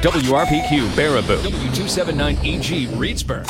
WRPQ Baraboo, W279EG Reedsburg.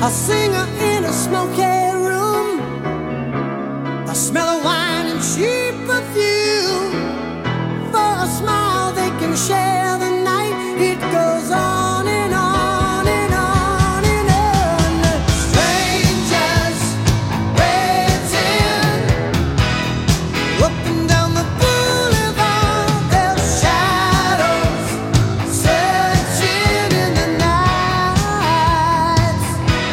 a singer in a smoky room, the smell of wine and cheap perfume. For a smile they can share the night. It goes on and on and on and on. Strangers waiting up and down the boulevard, their shadows searching in the night.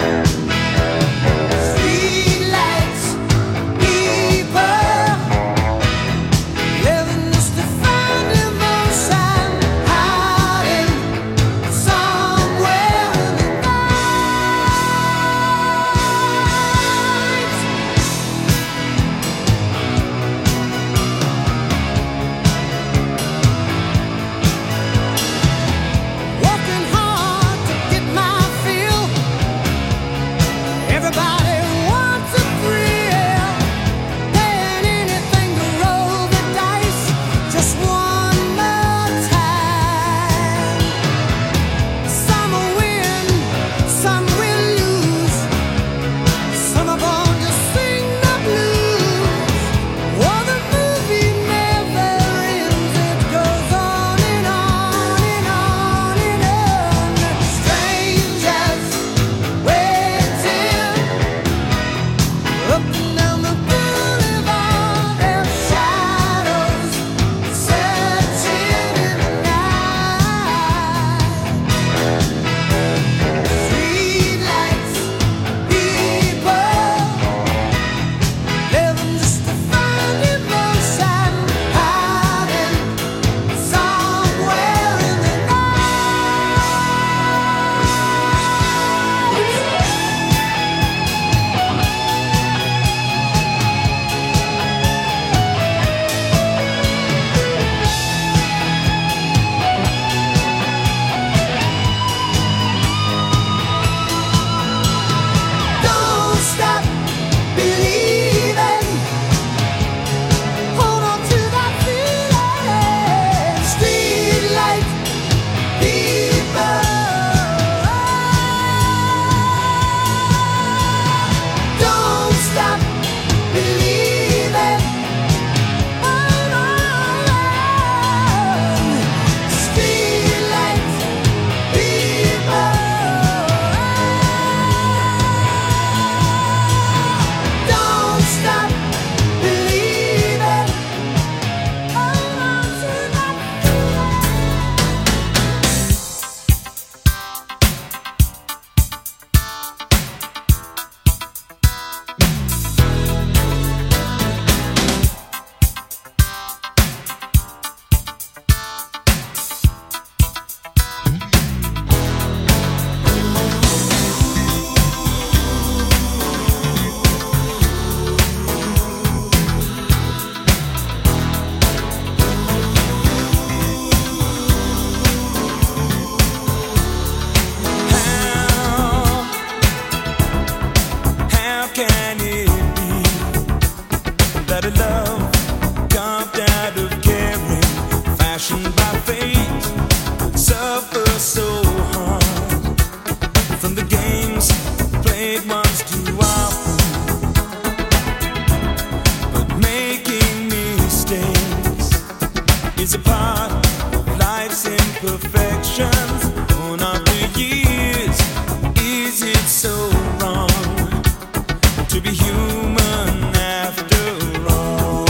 Streetlights, people living just to find emotion, hiding somewhere in the night. Working hard to get my fill. Everybody wants a thrill. Paying anything to roll the dice just one more time. Some will win, some will lose. Some are born to sing the blues. Oh, the movie never ends. It goes on and on and on and on. Strangers waiting up and down the boulevard, their shadows searching in the night. Streetlights, people living just to find emotion, hiding somewhere in the Don't stop believing. Hold on to that feeling. Streetlight people. Don't stop believing. Hold on. Streetlight people. Don't stop believing. Hold on to that How can it be that a love carved out of caring, fashioned by fate, suffers so hard from the games played once too often? But making mistakes is a part of life's imperfections. On after years, is it so wrong to be human after all?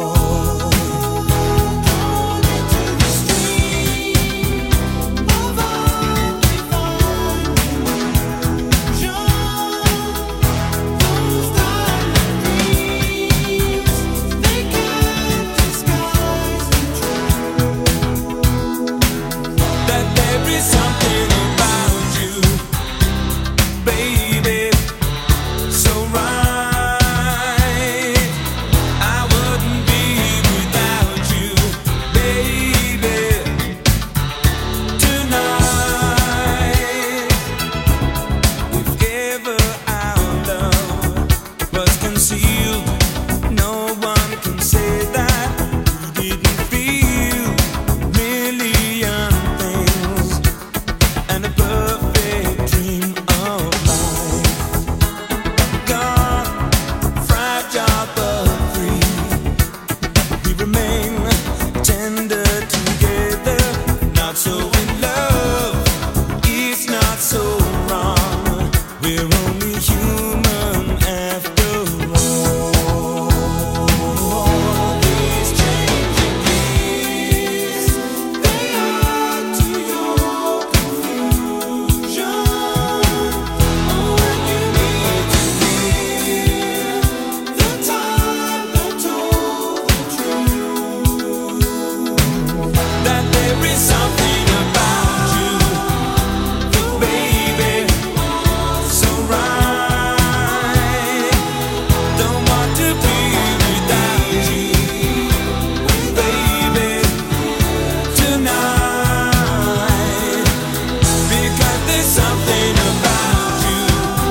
Born into the stream of undefiled illusion. human after all. These changing keys, they are to your confusion. All you need to hear the time that told the truth, that there is something about you, baby, so right. Don't want to be without you, baby, tonight. Because there's something about you,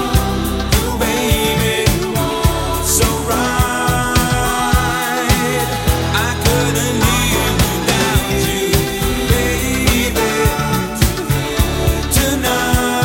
baby, so right. I couldn't live without you, baby, tonight.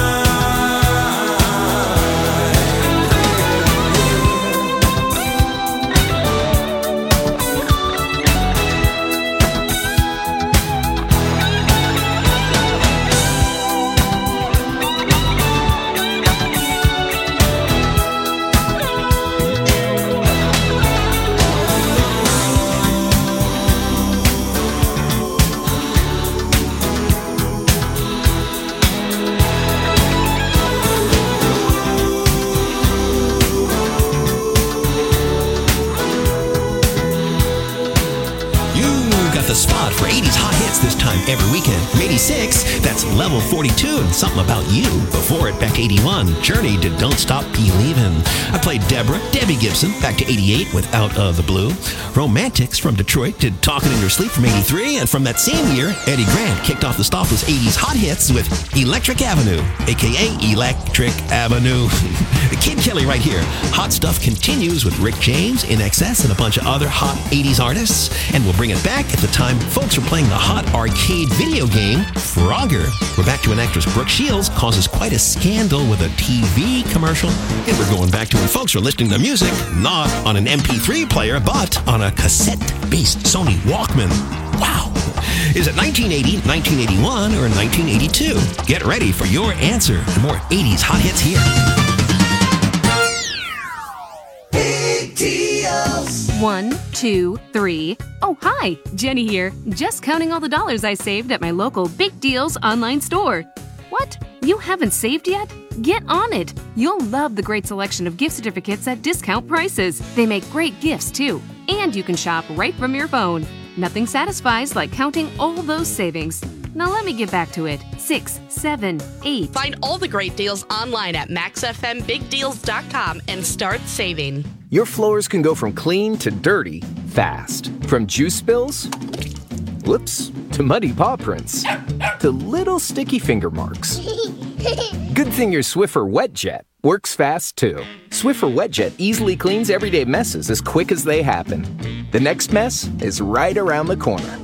You got the spot for 80s hot hits this time every weekend. From 86, that's Level 42 and Something About You. Before it, back to 81, Journey to Don't Stop Believin'. I played Deborah, Debbie Gibson, back to 88 with Out of the Blue. Romantics from Detroit did Talking in Your Sleep from 83. And from that same year, Eddie Grant kicked off the Stoppers 80s hot hits with Electric Avenue, a.k.a. Electric Avenue. Kid Kelly right here. Hot stuff continues with Rick James, INXS, and a bunch of other hot 80s artists. And we'll bring it back at the time folks were playing the hot arcade video game, Frogger. We're back to when actress Brooke Shields causes quite a scandal with a TV commercial. And we're going back to when folks were listening to music, not on an MP3 player, but on a cassette-based Sony Walkman. Wow. Is it 1980, 1981, or 1982? Get ready for your answer. And more 80s hot hits here. Big deals. 1, 2, 3. Oh, hi, Jenny here. Just counting all the dollars I saved at my local Big Deals online store. What? You haven't saved yet? Get on it. You'll love the great selection of gift certificates at discount prices. They make great gifts, too. And you can shop right from your phone. Nothing satisfies like counting all those savings. Now let me get back to it. 6, 7, 8. Find all the great deals online at maxfmbigdeals.com and start saving. Your floors can go from clean to dirty fast. From juice spills, whoops, to muddy paw prints, to little sticky finger marks. Good thing your Swiffer WetJet works fast too. Swiffer WetJet easily cleans everyday messes as quick as they happen. The next mess is right around the corner.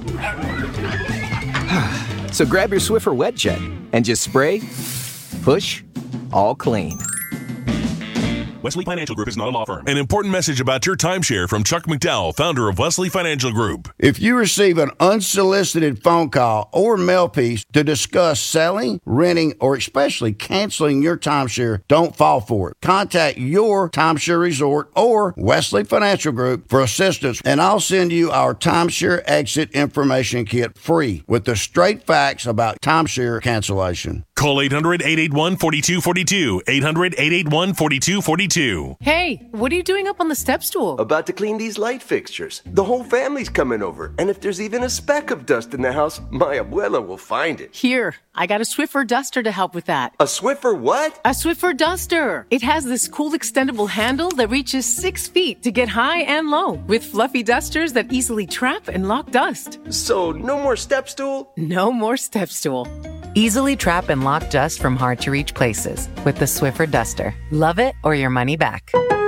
So grab your Swiffer WetJet and just spray, push, all clean. Wesley Financial Group is not a law firm. An important message about your timeshare from Chuck McDowell, founder of Wesley Financial Group. If you receive an unsolicited phone call or mail piece to discuss selling, renting, or especially canceling your timeshare, don't fall for it. Contact your timeshare resort or Wesley Financial Group for assistance, and I'll send you our timeshare exit information kit free with the straight facts about timeshare cancellation. Call 800-881-4242. 800-881-4242. Hey, what are you doing up on the step stool? About to clean these light fixtures. The whole family's coming over. And if there's even a speck of dust in the house, my abuela will find it. Here, I got a Swiffer duster to help with that. A Swiffer what? A Swiffer duster. It has this cool extendable handle that reaches 6 feet to get high and low, with fluffy dusters that easily trap and lock dust. So, no more step stool? No more step stool. Easily trap and lock dust from hard-to-reach places with the Swiffer duster. Love it or your money back.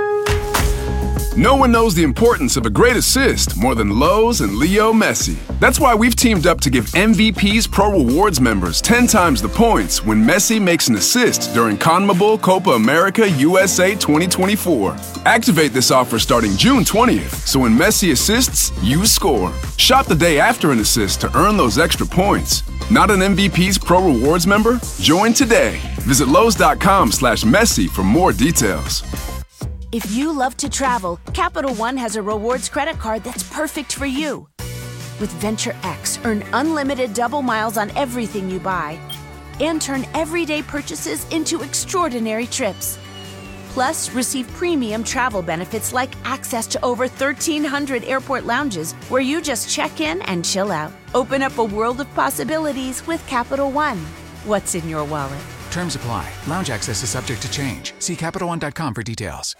No one knows the importance of a great assist more than Lowe's and Leo Messi. That's why we've teamed up to give MVP's Pro Rewards members 10 times the points when Messi makes an assist during CONMEBOL Copa America USA 2024. Activate this offer starting June 20th, so when Messi assists, you score. Shop the day after an assist to earn those extra points. Not an MVP's Pro Rewards member? Join today. Visit Lowe's.com/messy for more details. If you love to travel, Capital One has a rewards credit card that's perfect for you. With Venture X, earn unlimited double miles on everything you buy and turn everyday purchases into extraordinary trips. Plus, receive premium travel benefits like access to over 1,300 airport lounges where you just check in and chill out. Open up a world of possibilities with Capital One. What's in your wallet? Terms apply. Lounge access is subject to change. See CapitalOne.com for details.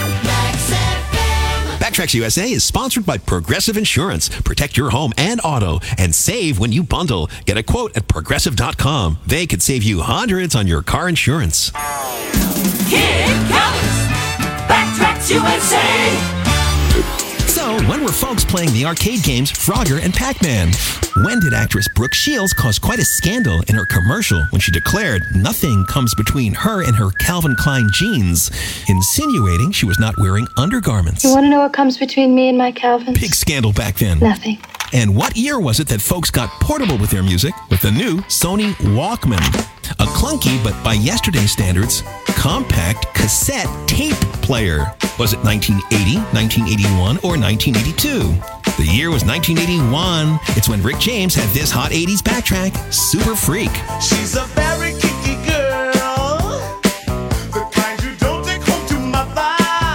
Backtracks USA is sponsored by Progressive Insurance. Protect your home and auto and save when you bundle. Get a quote at Progressive.com. They could save you hundreds on your car insurance. Here it comes! Backtracks USA! So, when were folks playing the arcade games Frogger and Pac-Man? When did actress Brooke Shields cause quite a scandal in her commercial when she declared nothing comes between her and her Calvin Klein jeans, insinuating she was not wearing undergarments? You want to know what comes between me and my Calvin? Big scandal back then. Nothing. And what year was it that folks got portable with their music with the new Sony Walkman? A clunky, but by yesterday's standards, compact cassette tape player. Was it 1980, 1981, or 1982? The year was 1981. It's when Rick James had this hot 80s backtrack, Super Freak. She's a very kinky girl, the kind you don't take home to mother.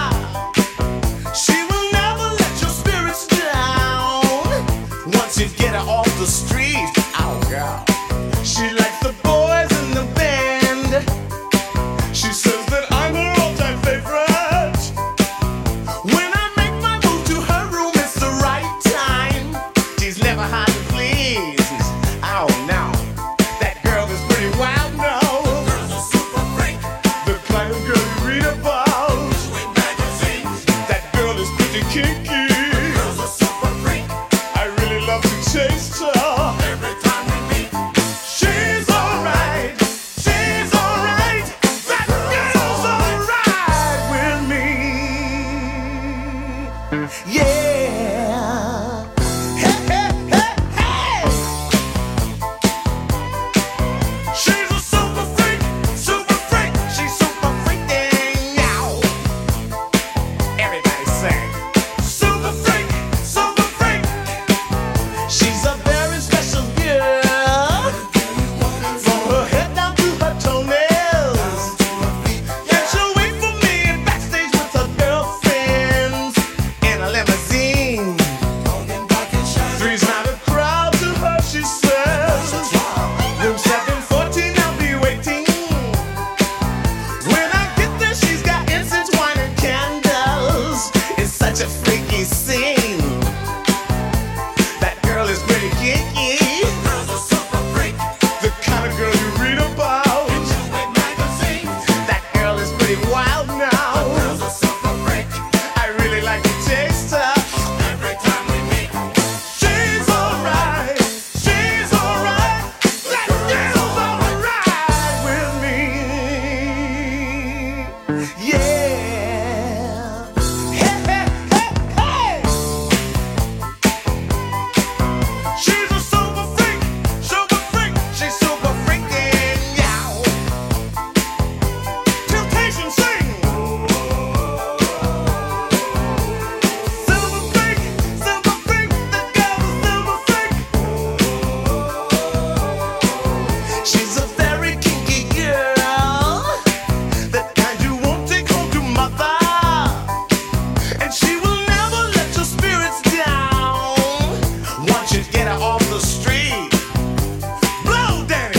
She will never let your spirits down once you get her off the street. Oh, girl. She likes the boys in the band. She says that I'm her all-time favorite. When I make my move to her room, it's the right time. She's never hard to please. Oh, no. That girl is pretty wild now. The girl's a super freak. The kind of girl you read about in magazines. That girl is pretty kinky. The girl's a super freak. I really love to taste her. Every time we meet, she's alright. She's alright. That girl's alright with me. Yeah. Hey, hey, hey, hey. She's a super freak, super freak. She's super freaking out. Everybody sing. Super freak, super freak. She's a very special girl. From her head down to her toenails. And she'll wait for me backstage with her girlfriends in a limousine. Three's not a crowd to her, she says. Room 714, I'll be waiting. When I get there, she's got incense, wine, and candles. It's such a freaky scene. That girl is pretty kinky. The girl's a super freak. The kind of girl you read about in magazines. That girl is pretty wild now. The girl's a super freak. I really like to taste her. Every time we meet, she's alright. She's alright. That girl's alright with me. Yeah. Hey, hey, hey, hey. She's a super freak. Super freak. She's super freaking out. Temptation sing. Silver freak. Silver freak. That girl's a silver freak. She's a very kinky girl. That kind you won't take home to mother. And she will never let your spirits down once you get her off the street. Blow, Danny.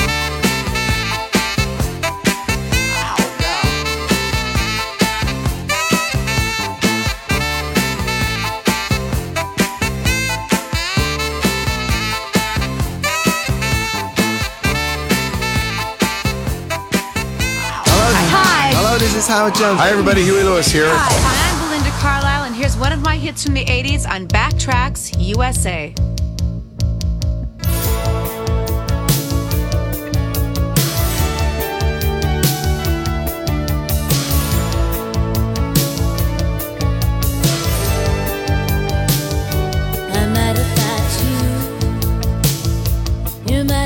Hi. Hello, this is Howard Jones. Hi, everybody. Huey Lewis here. Hi, I'm Belinda Carlisle, and here's one of my hits from the 80s on Backtracks USA. I might have thought you might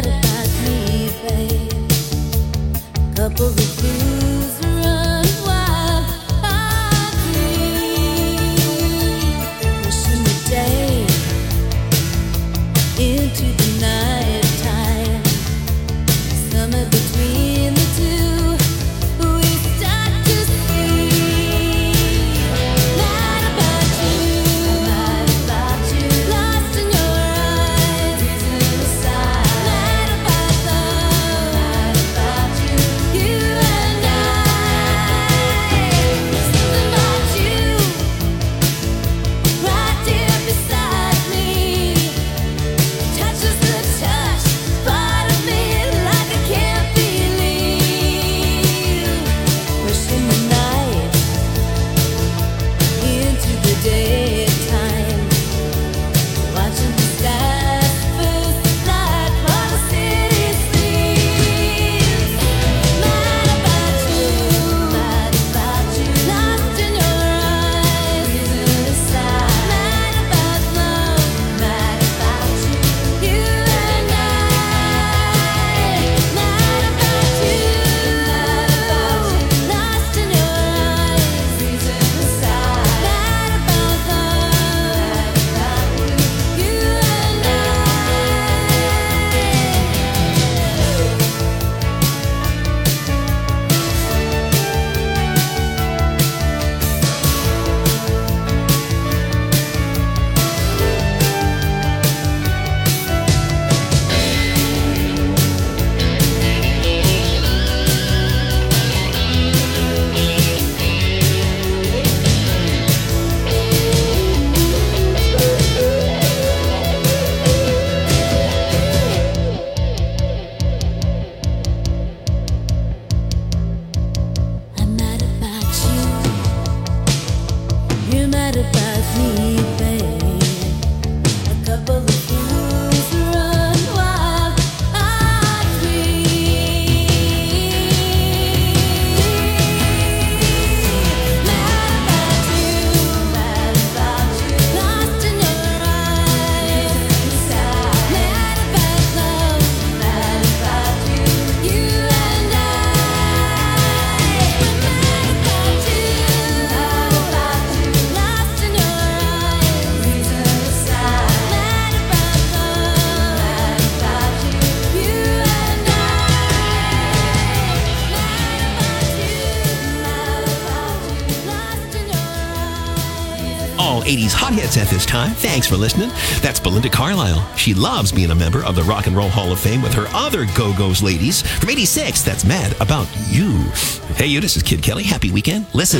All 80s hot hits at this time. Thanks for listening. That's Belinda Carlisle. She loves being a member of the Rock and Roll Hall of Fame with her other Go-Go's ladies. From 86, that's Mad About You. Hey, you, this is Kid Kelly. Happy weekend. Listen.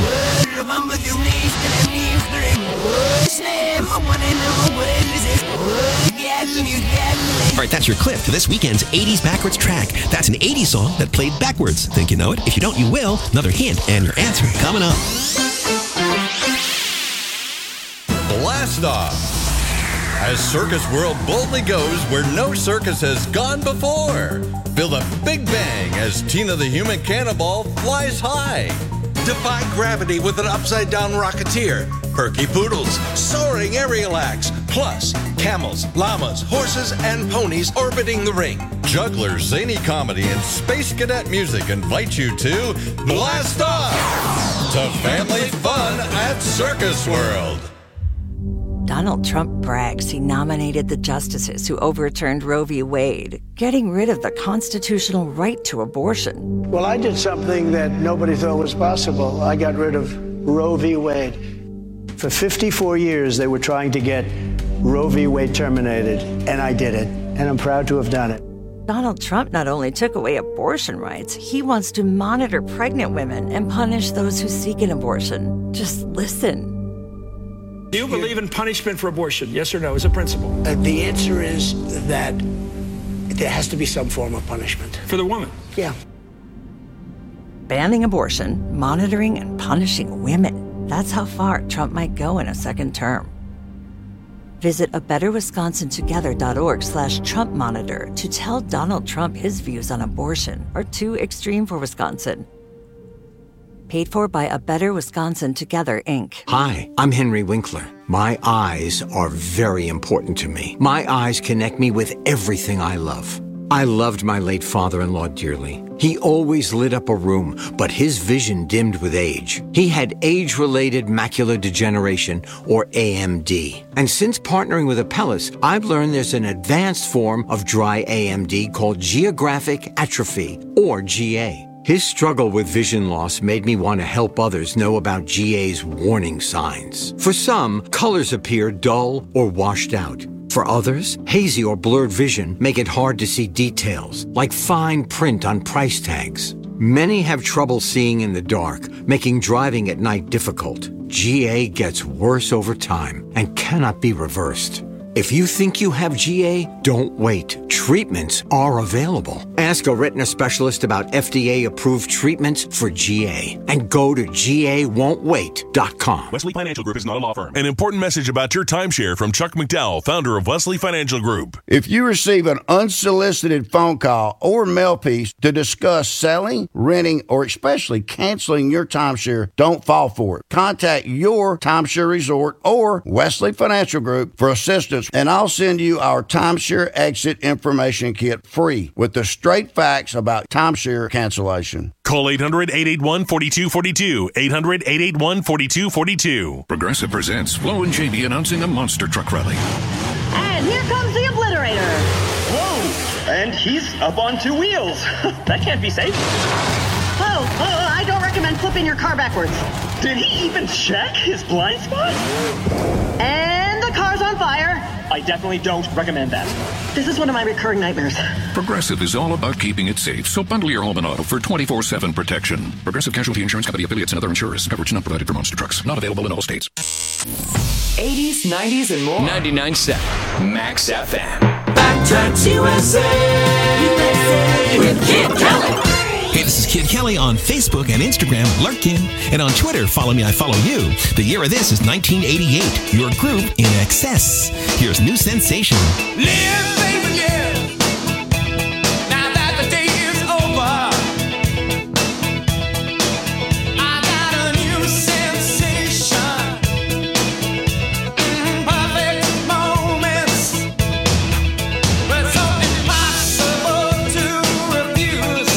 All right, that's your clip to this weekend's 80s backwards track. That's an 80s song that played backwards. Think you know it? If you don't, you will. Another hint and your answer coming up. Blast Off. As Circus World boldly goes where no circus has gone before. Feel the big bang as Tina the Human Cannonball flies high. Defy gravity with an upside-down rocketeer. Perky poodles, soaring aerial acts. Plus, camels, llamas, horses, and ponies orbiting the ring. Jugglers, zany comedy, and space cadet music invite you to Blast Off! To family fun at Circus World. Donald Trump brags he nominated the justices who overturned Roe v. Wade, getting rid of the constitutional right to abortion. Well, I did something that nobody thought was possible. I got rid of Roe v. Wade. For 54 years, they were trying to get Roe v. Wade terminated, and I did it, and I'm proud to have done it. Donald Trump not only took away abortion rights, he wants to monitor pregnant women and punish those who seek an abortion. Just listen. Do you believe in punishment for abortion? Yes or no, as a principle? The answer is that there has to be some form of punishment. For the woman? Yeah. Banning abortion, monitoring and punishing women. That's how far Trump might go in a second term. Visit abetterwisconsintogether.org/Trump Monitor to tell Donald Trump his views on abortion are too extreme for Wisconsin. Paid for by A Better Wisconsin Together, Inc. Hi, I'm Henry Winkler. My eyes are very important to me. My eyes connect me with everything I love. I loved my late father-in-law dearly. He always lit up a room, but his vision dimmed with age. He had age-related macular degeneration, or AMD. And since partnering with Apellis, I've learned there's an advanced form of dry AMD called geographic atrophy, or GA. His struggle with vision loss made me want to help others know about GA's warning signs. For some, colors appear dull or washed out. For others, hazy or blurred vision make it hard to see details, like fine print on price tags. Many have trouble seeing in the dark, making driving at night difficult. GA gets worse over time and cannot be reversed. If you think you have GA, don't wait. Treatments are available. Ask a retina specialist about FDA-approved treatments for GA and go to GAWon'tWait.com. Wesley Financial Group is not a law firm. An important message about your timeshare from Chuck McDowell, founder of Wesley Financial Group. If you receive an unsolicited phone call or mail piece to discuss selling, renting, or especially canceling your timeshare, don't fall for it. Contact your timeshare resort or Wesley Financial Group for assistance, and I'll send you our timeshare exit information kit free with the straight facts about timeshare cancellation. Call 800-881-4242. 800-881-4242. Progressive presents Flo and JB announcing a monster truck rally. And here comes the Obliterator. Whoa! And he's up on two wheels. That can't be safe. Oh, I don't recommend flipping your car backwards. Did he even check his blind spot? And the car's on fire. I definitely don't recommend that. This is one of my recurring nightmares. Progressive is all about keeping it safe, so bundle your home and auto for 24/7 protection. Progressive Casualty Insurance Company affiliates and other insurers. Coverage not provided for monster trucks. Not available in all states. 80s, 90s, and more. 99.7 Max FM. Backtracks USA with Kid Kelly. Hey, this is Kid Kelly on Facebook and Instagram, Lurkin. And on Twitter, follow me, I follow you. The year of this is 1988. Your group in excess. Here's New Sensation. Live, baby, live. Now that the day is over, I got a new sensation. Perfect moments, but so impossible to refuse.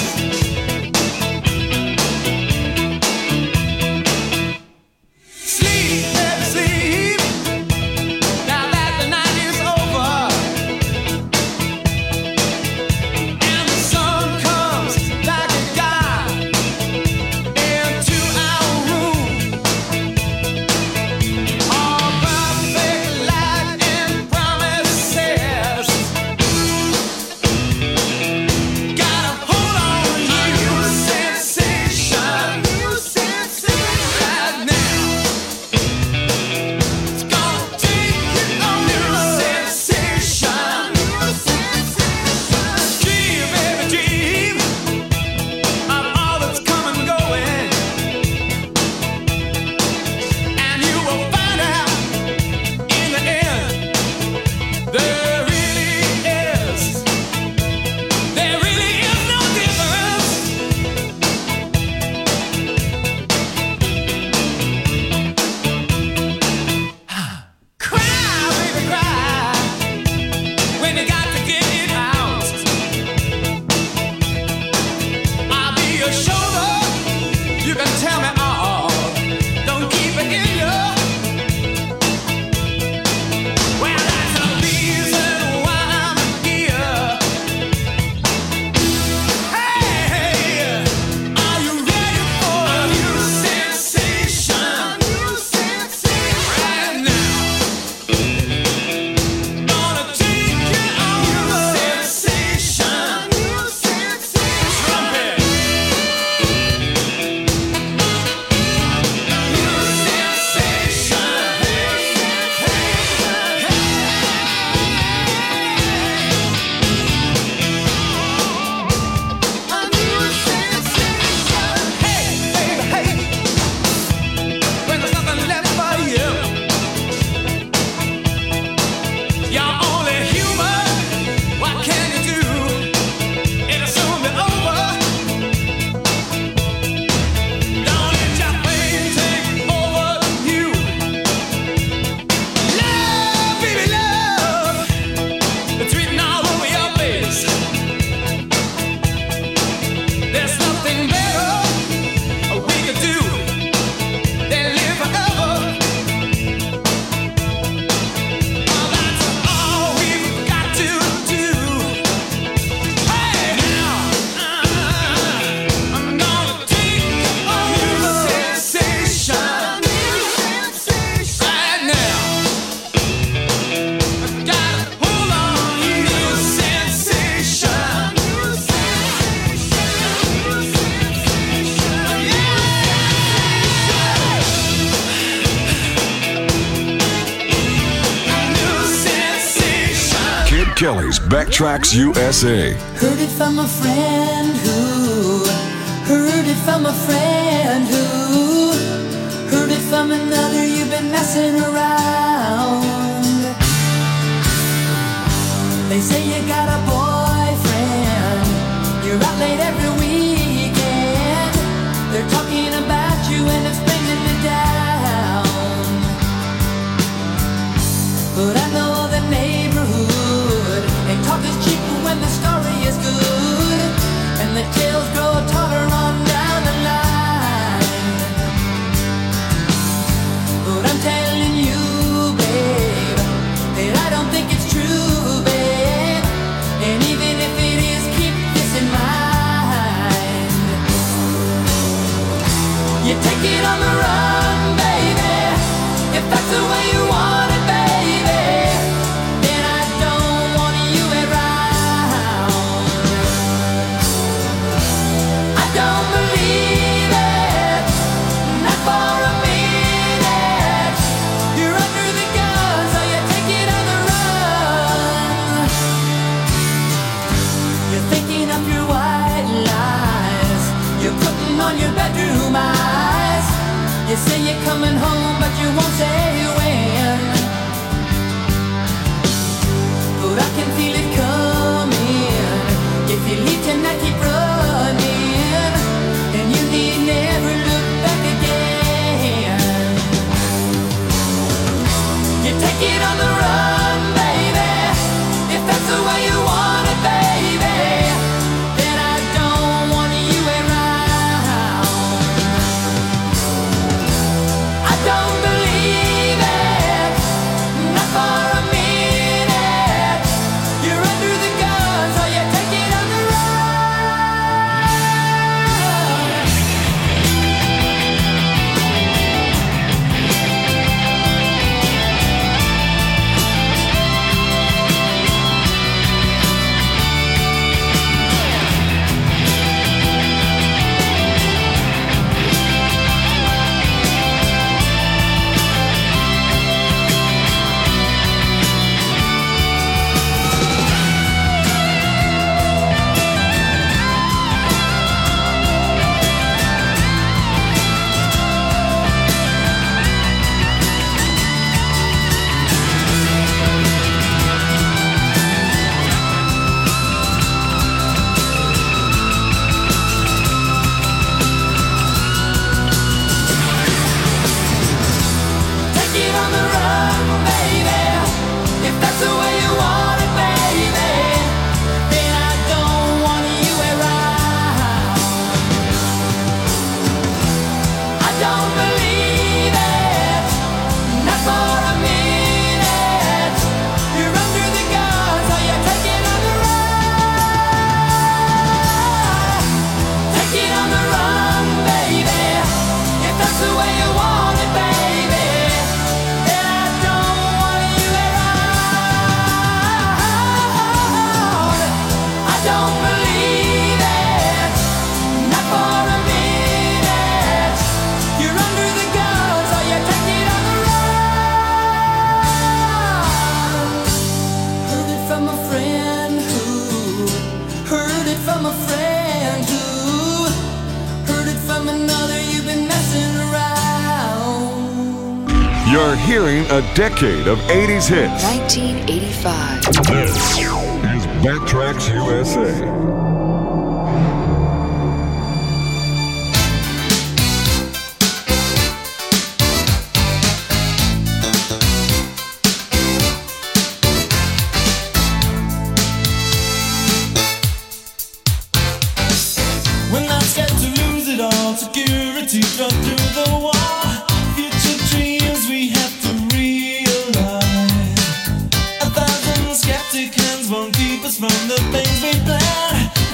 Sleep, baby, sleep. Now that the night is over, and the sun comes like a god into our room, all perfect light and promises. Gotta hold on to new sensation, right now. It's gonna take you on new sensation. Dream, baby, dream of all that's come and going, and you will find out in the end there really is no difference. Cry, baby, cry when you got to get it out. I'll be your shoulder. You can tell me all. Don't keep it in you. Well, that's the reason why I'm here. Hey, are you ready for a new sensation? Right now. Gonna take you on new sensation. Trumpet. New sensation. Hey, baby, hey. When there's nothing left for you, you're only human. What can you do? It'll soon be over. Don't let your brain take over you. Love, baby, love. It's written all over your face. There's nothing better we could do than live forever. Well, that's all we've got to do. Hey, now, I'm gonna take you on new sensation. Right now, I gotta hold on to new sensation. New sensation. Kid Kelly's Backtracks USA. Heard it from a friend who heard it from a friend who heard it from another. You've been messing around. They say you got a boyfriend. You're out late every weekend. They're talking about you and it's bringing me down. But I know the neighborhood, and talk is cheap when the story is good, and the tales grow taller on down the line. But I'm telling you, babe, that I don't think it's true, babe. And even if it is, keep this in mind. You say you're coming home, but you won't say when. But I can feel it coming. If you leave tonight, keep running, and you need never look back again. You take it on the run, baby. If that's the way you want it, baby, then I don't want you around. I don't believe it, not for a minute. You're under the gun, so you take it on the run. Take it on the run, baby. If that's the way you want it, baby, then I don't want you around. I don't believe it, not for a minute. You're under the gun, so you take it on the run. Take it on the run, baby. If that's the way you want it, baby, then I don't want you around. I don't believe it, not for a minute. You're under the gun, so you take it on the run. Heard it from a friend who heard it from a friend who heard it from another. You've been messing around. You're hearing a decade of 80s hits. 1985. This is Backtracks USA. When I'm scared to lose it all, security struck through the wall. Future dreams we have to realize. 1,000 skeptic hands won't keep us from the things we plan.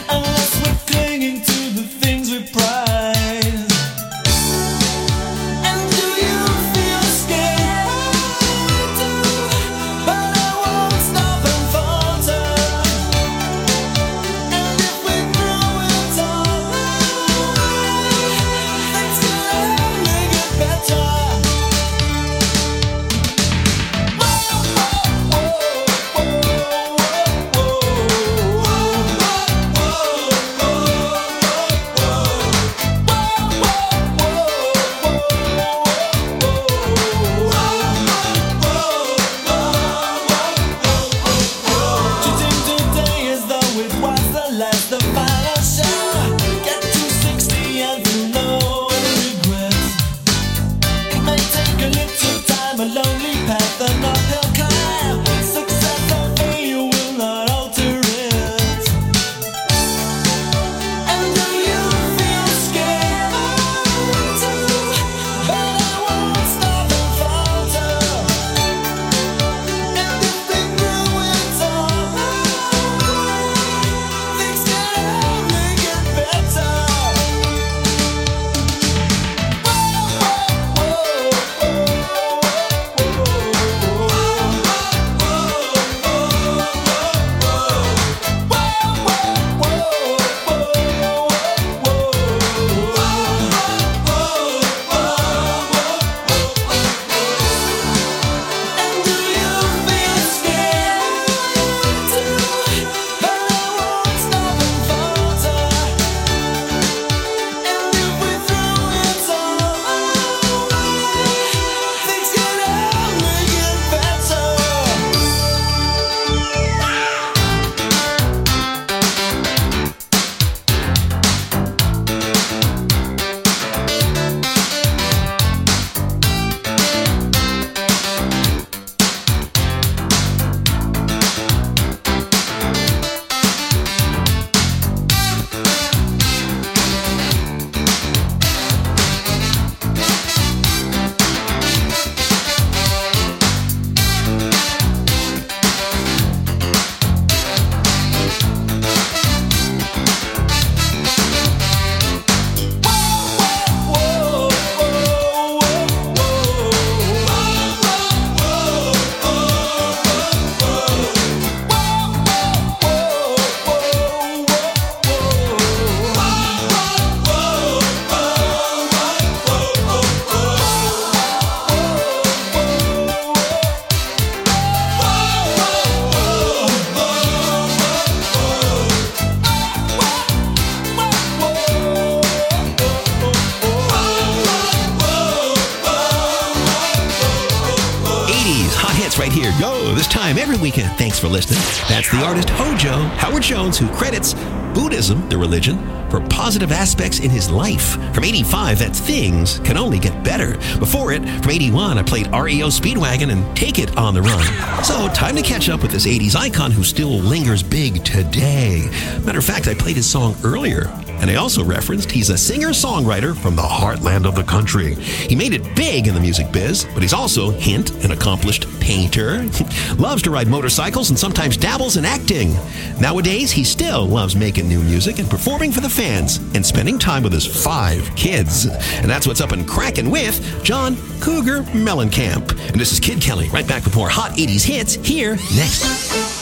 hits right here. Go this time every weekend. Thanks for listening. That's the artist Hojo, Howard Jones, who credits Buddhism, the religion, for positive aspects in his life. From 85, that things can only get better. Before it, from 81, I played REO Speedwagon and Take It on the Run. So time to catch up with this 80s icon who still lingers big today. Matter of fact, I played his song earlier. And I also referenced he's a singer-songwriter from the heartland of the country. He made it big in the music biz, but he's also, hint, an accomplished painter. Loves to ride motorcycles and sometimes dabbles in acting. Nowadays, he still loves making new music and performing for the fans and spending time with his 5 kids. And that's what's up and cracking with John Cougar Mellencamp. And this is Kid Kelly, right back with more hot 80s hits here next.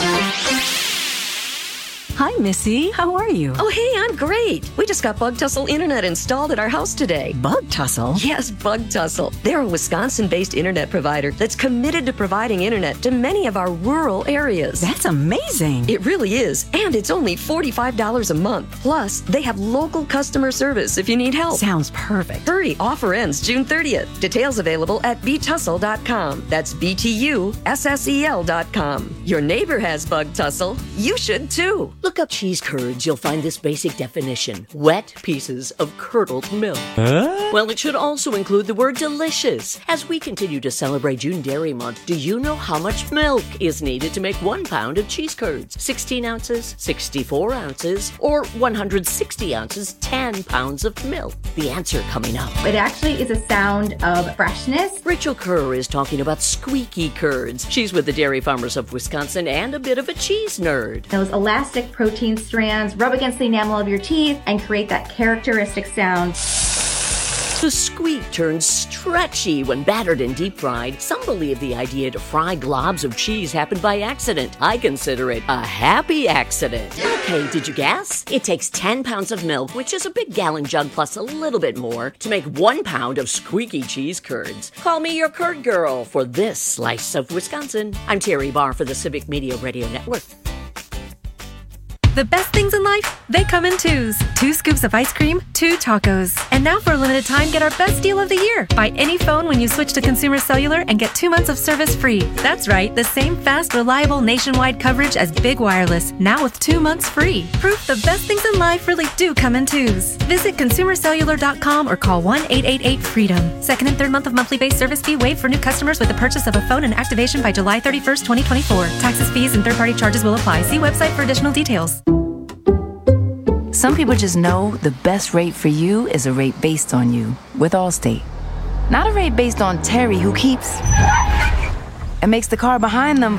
Hi, Missy. How are you? Oh, hey, I'm great. We just got Bug Tussle Internet installed at our house today. Bug Tussle? Yes, Bug Tussle. They're a Wisconsin-based internet provider that's committed to providing internet to many of our rural areas. That's amazing. It really is. And it's only $45 a month. Plus, they have local customer service if you need help. Sounds perfect. Hurry, offer ends June 30th. Details available at btussle.com. That's BTUSSEL.com. Your neighbor has Bug Tussle. You should too. Look up cheese curds, you'll find this basic definition. Wet pieces of curdled milk. Well, it should also include the word delicious. As we continue to celebrate June Dairy Month, do you know how much milk is needed to make 1 pound of cheese curds? 16 ounces, 64 ounces, or 160 ounces, 10 pounds of milk? The answer coming up. It actually is a sound of freshness. Rachel Kerr is talking about squeaky curds. She's with the Dairy Farmers of Wisconsin and a bit of a cheese nerd. Those elastic protein strands rub against the enamel of your teeth and create that characteristic sound. The squeak turns stretchy when battered and deep fried. Some believe the idea to fry globs of cheese happened by accident. I consider it a happy accident. Okay, did you guess? It takes 10 pounds of milk, which is a big gallon jug plus a little bit more, to make 1 pound of squeaky cheese curds. Call me your curd girl for this slice of Wisconsin. I'm Terry Barr for the Civic Media Radio Network. The best things in life, they come in twos. 2 scoops of ice cream, 2 tacos. And now for a limited time, get our best deal of the year. Buy any phone when you switch to Consumer Cellular and get 2 months of service free. That's right, the same fast, reliable nationwide coverage as Big Wireless, now with 2 months free. Proof the best things in life really do come in twos. Visit consumercellular.com or call 1-888-FREEDOM. Second and third month of monthly base service fee waived for new customers with the purchase of a phone and activation by July 31st, 2024. Taxes, fees, and third-party charges will apply. See website for additional details. Some people just know the best rate for you is a rate based on you with Allstate. Not a rate based on Terry who keeps and makes the car behind them.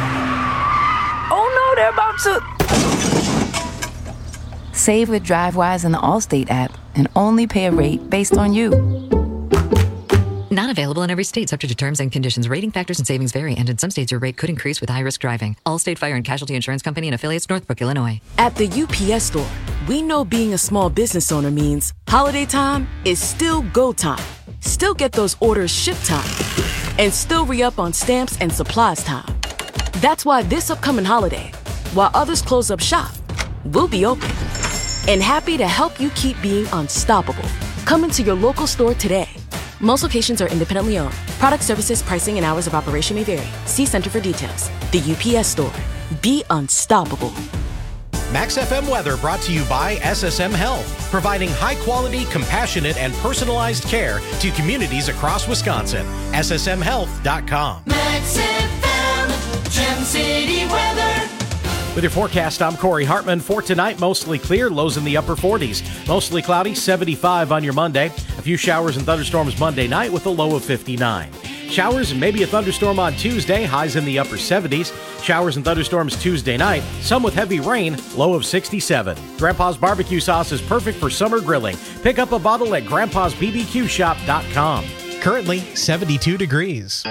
Oh no, they're about to. Save with DriveWise in the Allstate app and only pay a rate based on you. Not available in every state, subject to terms and conditions. Rating factors and savings vary, and in some states your rate could increase with high-risk driving. Allstate Fire and Casualty Insurance Company and affiliates, Northbrook, Illinois. At the UPS Store, we know being a small business owner means holiday time is still go time. Still get those orders shipped time. And still re-up on stamps and supplies time. That's why this upcoming holiday, while others close up shop, we'll be open. And happy to help you keep being unstoppable. Come into your local store today. Most locations are independently owned. Product, services, pricing, and hours of operation may vary. See Center for details. The UPS Store. Be unstoppable. Max FM weather brought to you by SSM Health, providing high-quality, compassionate, and personalized care to communities across Wisconsin. SSMHealth.com. Max FM, Gem City weather. With your forecast, I'm Corey Hartman. For tonight, mostly clear, lows in the upper 40s. Mostly cloudy, 75 on your Monday. A few showers and thunderstorms Monday night with a low of 59. Showers and maybe a thunderstorm on Tuesday, highs in the upper 70s. Showers and thunderstorms Tuesday night, some with heavy rain, low of 67. Grandpa's barbecue sauce is perfect for summer grilling. Pick up a bottle at grandpa'sbbqshop.com. Currently 72 degrees.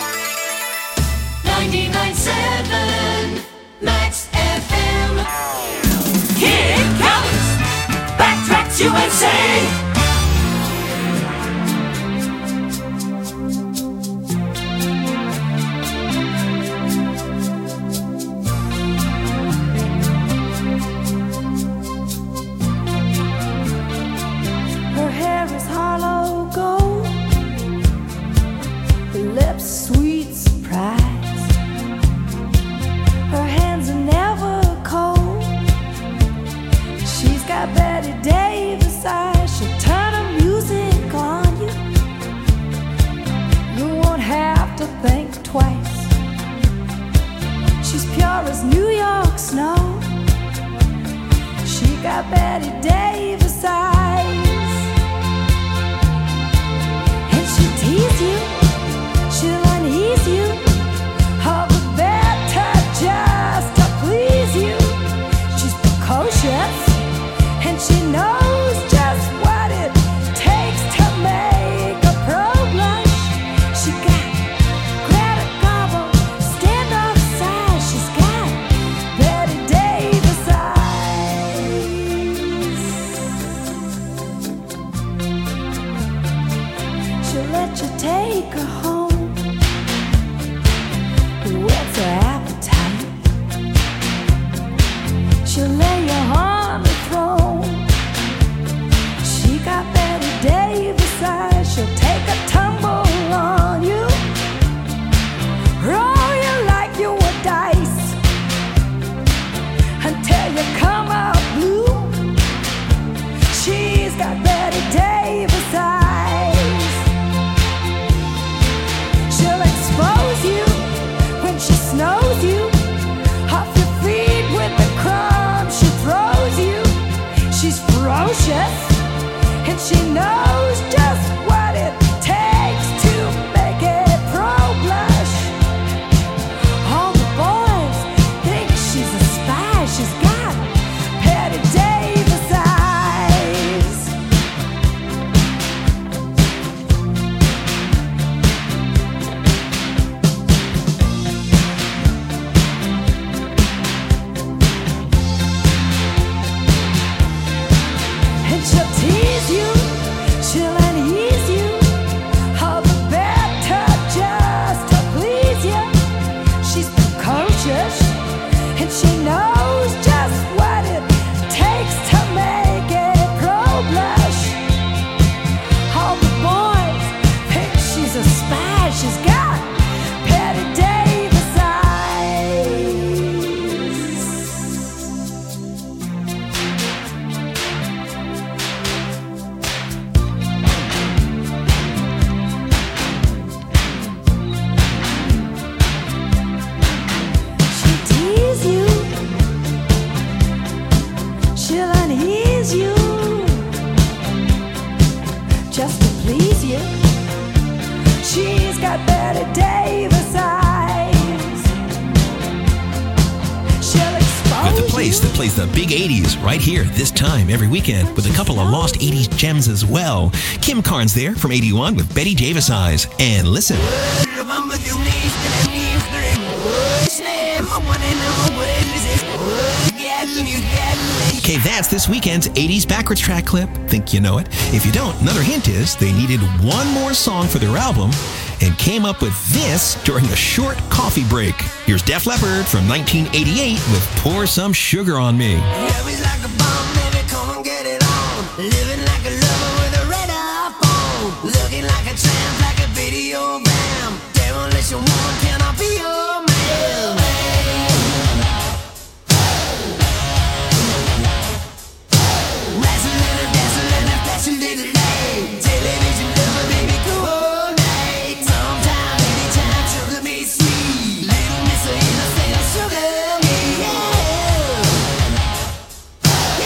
99.7 Max FM. Here it comes. Backtracks USA. Her hair is hollow gold, her lips sweet surprise. got Betty Davis eyes, and she'll tease you, she'll unease you, all the better just to please you. She's precocious, and she knows just what it takes to make a pro blush. She got Greta Garbo, standoff size. She's got Betty Davis eyes. She'll let you take her home, whet's her appetite. She'll lay you on the throne. She got Betty Davis eyes. She'll take a tumble on you, roll you like you were dice, until you come out blue. She's got Betty Davis eyes. She'll expose you when she snows you off your feet with the crumbs she throws you. She's ferocious, and she knows just what it takes to make it pro blush. All the boys think she's a spy. She's got Betty Davis eyes. And she'll tease you, she'll unease you, all the better just to please you. She's precocious, and she knows just what it takes to make it pro blush. All the boys think she's a spy. She's got Betty Davis eyes. She'll tease you, she'll unease you, just to please you. She's got Betty Davis eyes. She'll expose Got the place that plays the big 80s right here this time every weekend with a couple of lost 80s gems as well. Kim Carnes there from 81 with Betty Davis eyes. And listen. Okay, that's this weekend's 80s backwards track clip. Think you know it? If you don't, another hint is they needed one more song for their album and came up with this during a short coffee break. Here's Def Leppard from 1988 with Pour Some Sugar on Me. Living like a bomb, baby, come and get it on. Living like a lover with a red iPhone. Looking like a tramp, like a video gram. Demolition woman, can I be your man? Wrestling and dancing and a fashion little lane. Television lover, baby, coordinate. Sometime, anytime, sugar me sweet. Little miss of innocent, sugar me, yeah.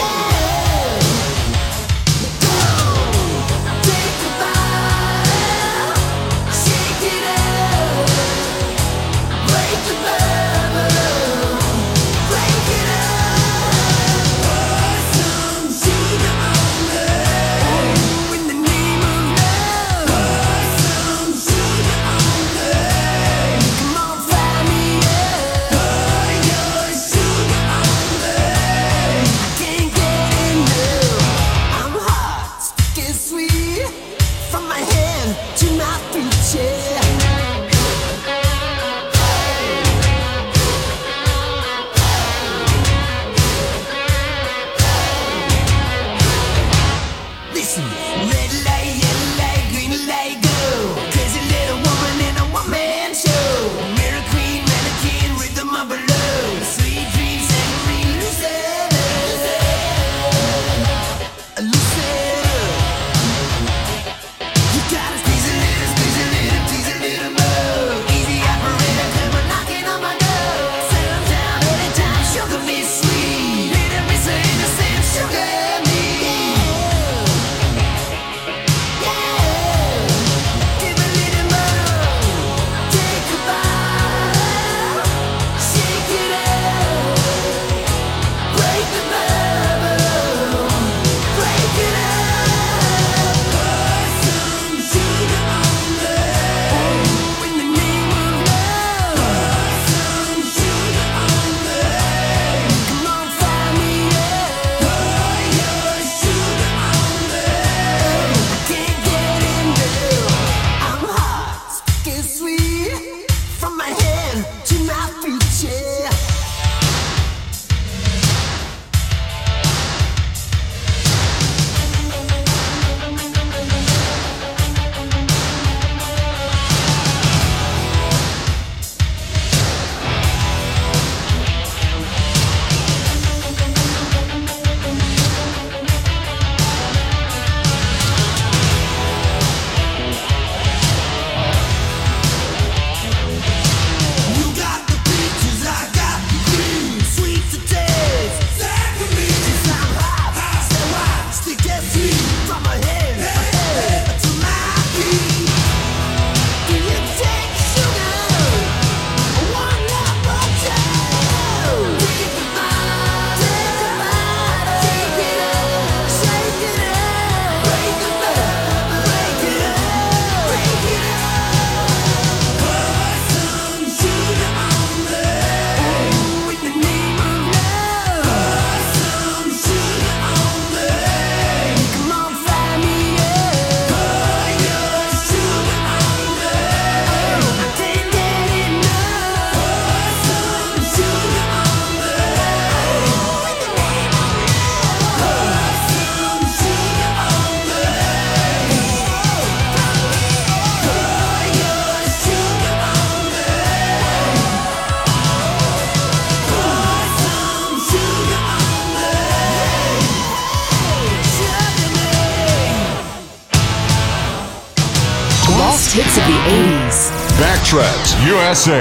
the 80s. Backtracks USA.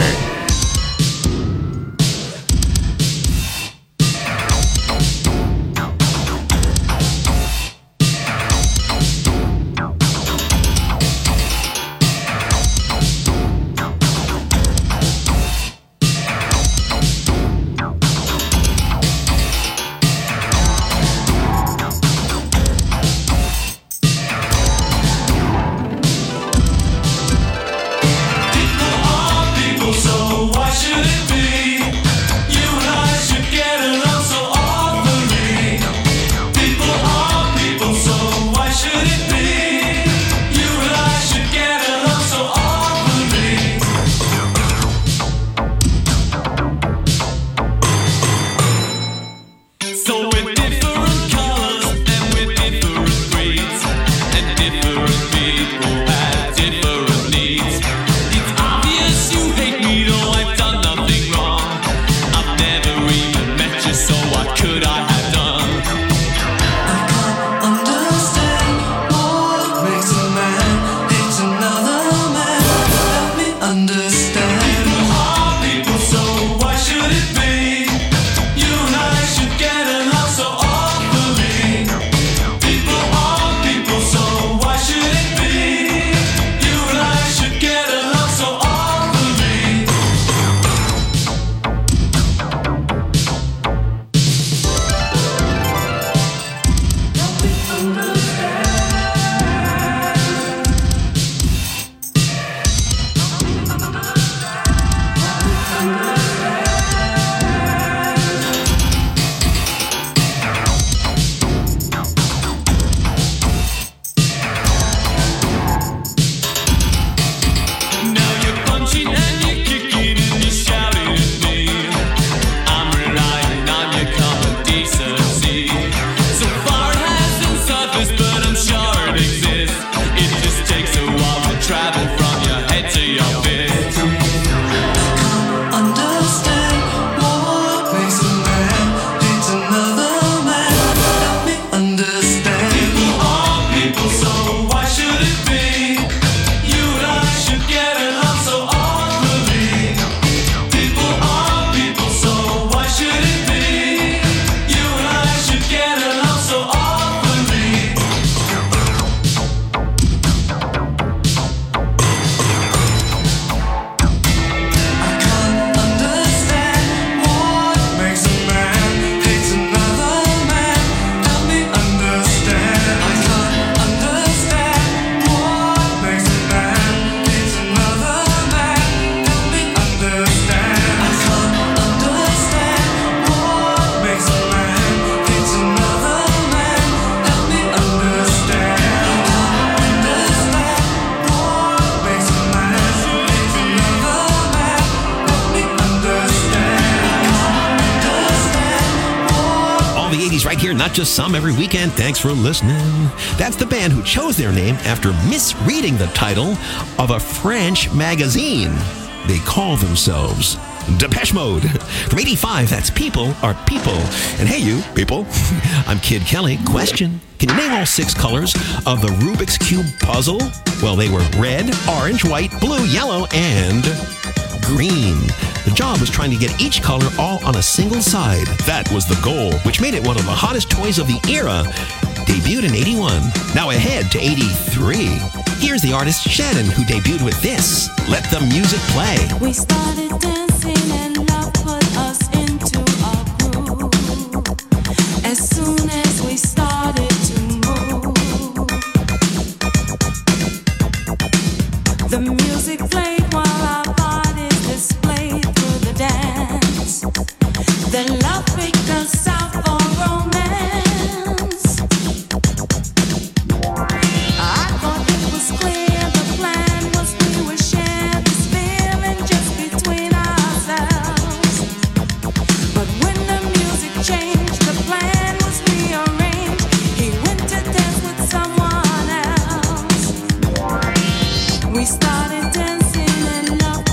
Right here, not just some, every weekend. Thanks for listening. That's the band who chose their name after misreading the title of a French magazine. They call themselves Depeche Mode. From 85, that's People Are People. And hey, you people, I'm Kid Kelly. Question: can you name all 6 colors of the Rubik's Cube puzzle? Well, they were red, orange, white, blue, yellow, and green. The job was trying to get each color all on a single side. That was the goal, which made it one of the hottest toys of the era. Debuted in 81. Now ahead to 83. Here's the artist Shannon, who debuted with this. Let the music play. We started dancing and love put us into a groove. As soon as we started to move, the music played while our bodies displayed through the dance. Then love picked us out for romance. I thought it was clear the plan was we would share this feeling just between ourselves. But when the music changed, the plan was rearranged. He went to dance with someone else. We started dancing and love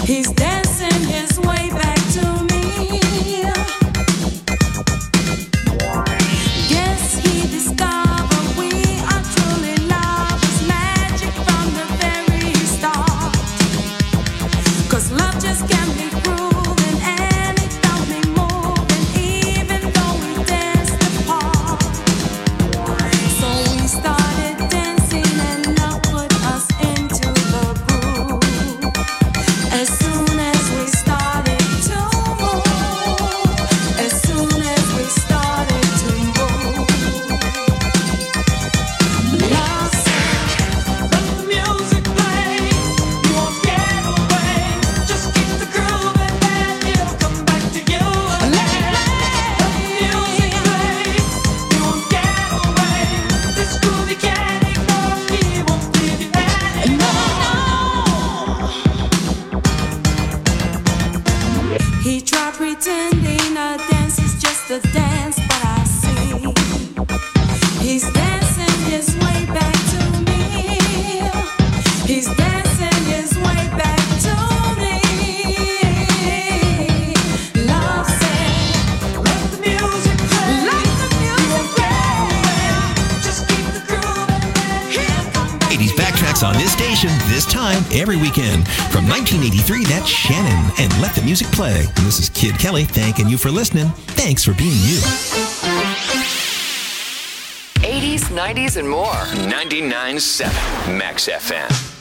He's dancing his way back to me. Guess he discovered we are truly lovers, magic from the very start. 'Cause love just can't be proven, and it felt me moving, even though we danced apart. So we started dancing, and love put us into the groove. As soon as we started to move, as soon as we started to move, love said, let the music play. You won't get away. Just keep the grooving, and it'll come back to you. Let the music play. You won't get away. This groove you can't ignore. He won't leave you anymore. He tried pretending a dance is just a dance, but I see he's dancing his way back to me. He's dancing his way back to me. Love said, let the music play. Let the music play. Just keep the groove and he'll come back. 80s backtracks on this station, this time every weekend. From 1983, that's Shannon and Let the Music Play. And this is Kid Kelly thanking you for listening. Thanks for being you. 80s, 90s, and more. 99.7 Max FM.